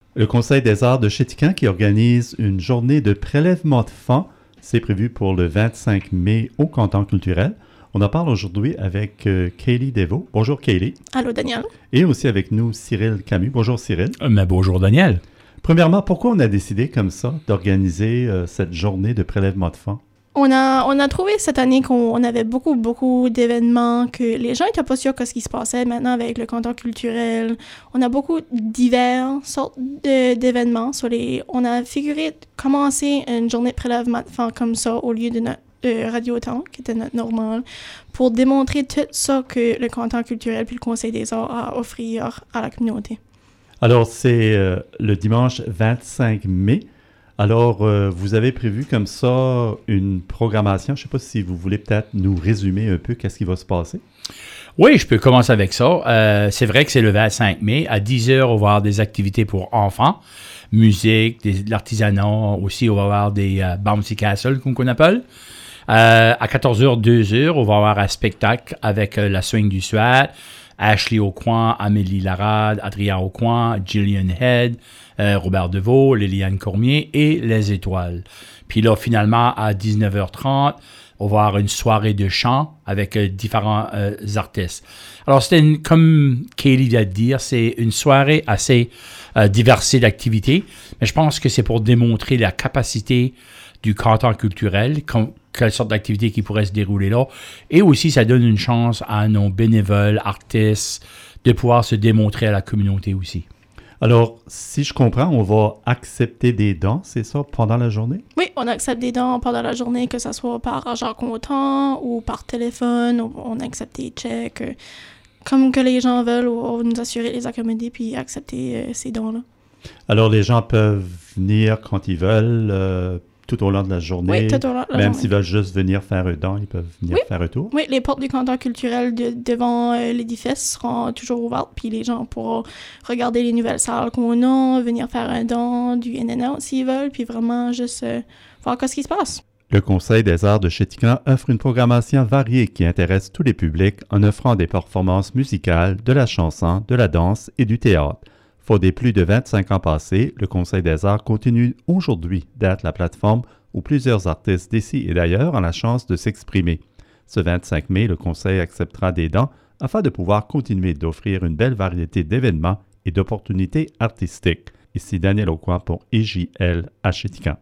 Le Conseil des arts de Chéticamp qui organise une journée de prélèvement de fonds. C'est prévu pour le 25 mai au Canton culturel. On en parle aujourd'hui avec Kaylee Devaux. Bonjour Kaylee. Allô Daniel. Et aussi avec nous Cyril Camus. Bonjour Cyril. Mais bonjour Daniel. Premièrement, pourquoi on a décidé comme ça d'organiser cette journée de prélèvement de fonds? On a trouvé cette année qu'on avait beaucoup d'événements, que les gens n'étaient pas sûrs de ce qui se passait maintenant avec le canton culturel. On a beaucoup diverses sortes d'événements. On a figuré commencer une journée de prélèvement de fonds comme ça au lieu de notre Radio-Temps, qui était notre normal, pour démontrer tout ça que le canton culturel puis le Conseil des arts a offert à la communauté. Alors, c'est le dimanche 25 mai. Alors, vous avez prévu comme ça une programmation. Je ne sais pas si vous voulez peut-être nous résumer un peu qu'est-ce qui va se passer. Oui, je peux commencer avec ça. C'est vrai que c'est le 25 mai. À 10h, on va avoir des activités pour enfants, musique, de l'artisanat. Aussi, on va avoir des bouncy castles, comme on appelle. À 14h, 2h, on va avoir un spectacle avec la Swing du Suat, Ashley Aucoin, Amélie Larade, Adrien Aucoin, Gillian Head, Robert Deveau, Liliane Cormier et Les Étoiles. Puis là, finalement, à 19h30, on va avoir une soirée de chant avec différents artistes. Alors, comme Kaylee vient de dire, c'est une soirée assez diversifiée d'activités, mais je pense que c'est pour démontrer la capacité du canton culturel, quelle sorte d'activité qui pourrait se dérouler là. Et aussi, ça donne une chance à nos bénévoles, artistes, de pouvoir se démontrer à la communauté aussi. Alors, si je comprends, on va accepter des dons, c'est ça, pendant la journée? Oui, on accepte des dons pendant la journée, que ce soit par argent comptant ou par téléphone. On accepte des chèques, comme que les gens veulent, on va nous assurer de les accommoder puis accepter ces dons-là. Alors, les gens peuvent venir quand ils veulent, tout au long de la journée. Oui, tout au long de la journée. Même s'ils veulent juste venir faire un don, ils peuvent venir faire un tour. Oui, les portes du canton culturel devant l'édifice seront toujours ouvertes, puis les gens pourront regarder les nouvelles salles qu'on a, venir faire un don, du in-and-out s'ils veulent, puis vraiment juste voir ce qui se passe. Le Conseil des arts de Chéticamp offre une programmation variée qui intéresse tous les publics en offrant des performances musicales, de la chanson, de la danse et du théâtre. Faute des plus de 25 ans passés, le Conseil des arts continue aujourd'hui d'être la plateforme où plusieurs artistes d'ici et d'ailleurs ont la chance de s'exprimer. Ce 25 mai, le Conseil acceptera des dons afin de pouvoir continuer d'offrir une belle variété d'événements et d'opportunités artistiques. Ici Daniel Aucoin pour EJL à Chéticamp.